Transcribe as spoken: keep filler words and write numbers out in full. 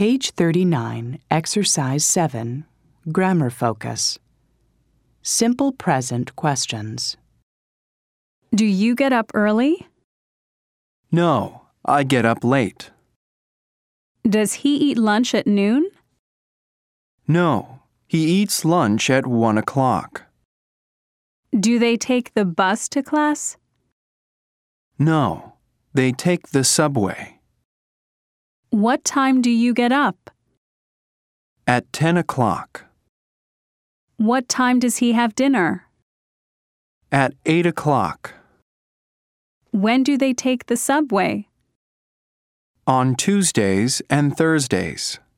Page thirty-nine, Exercise seven, Grammar Focus. Simple present questions. Do you get up early? No, I get up late. Does he eat lunch at noon? No, he eats lunch at one o'clock. Do they take the bus to class? No, they take the subway. What time do you get up? At ten o'clock. What time does he have dinner? At eight o'clock. When do they take the subway? On Tuesdays and Thursdays.